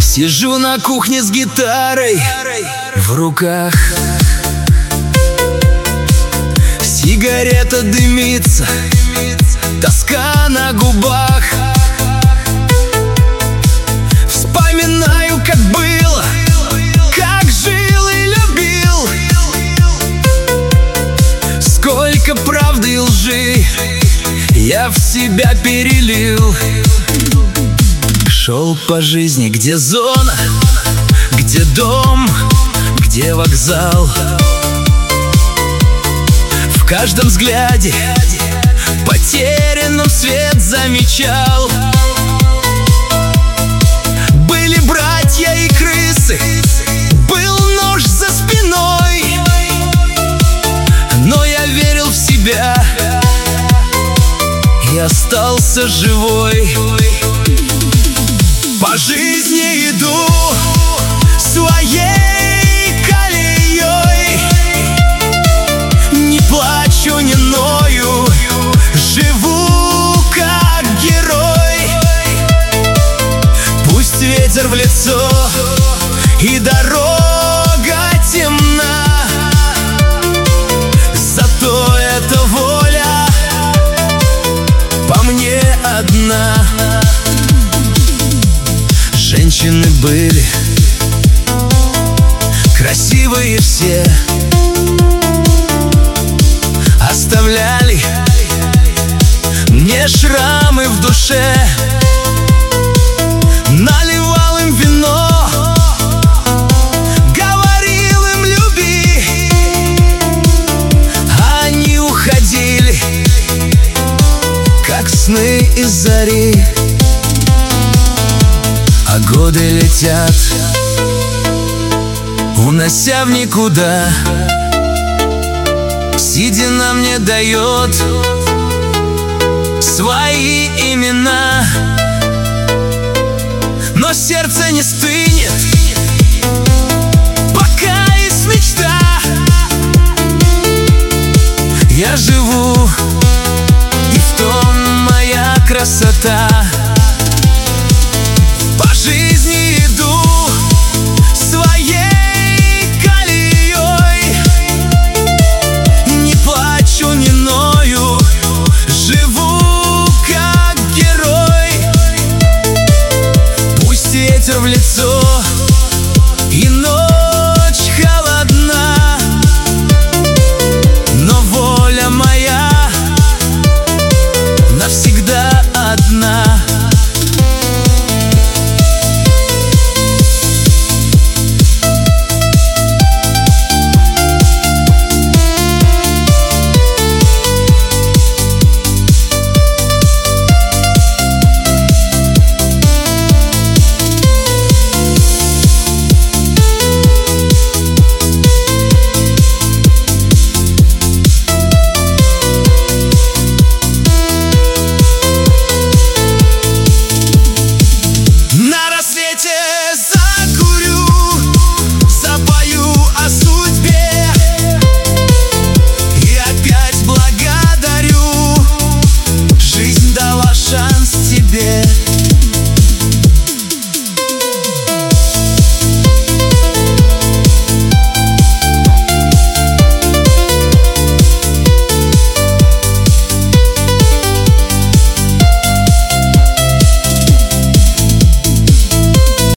Сижу на кухне с гитарой в руках, сигарета дымится, тоска на губах. Вспоминаю, как было, как жил и любил, сколько правды и лжи я в себя перелил. Шел по жизни, где зона, где дом, где вокзал. В каждом взгляде потерянным свет замечал. Были братья и крысы, был нож за спиной, но я верил в себя и остался живой. По жизни иду своей колеей, не плачу, не ною, живу как герой. Пусть ветер в лицо и дорога темна, зато эта воля по мне одна. Женщины были красивые все, оставляли мне шрамы в душе. Наливал им вино, говорил им люби, а они уходили, как сны из зари. А годы летят, унося в никуда. Седина мне дает свои имена, но сердце не стынет, пока есть мечта. Я живу, и в том моя красота. По жизни иду своей колеей, не плачу, не ною, живу как герой. Пусть ветер в лицо и ночь холодна, но воля моя навсегда одна. На рассвете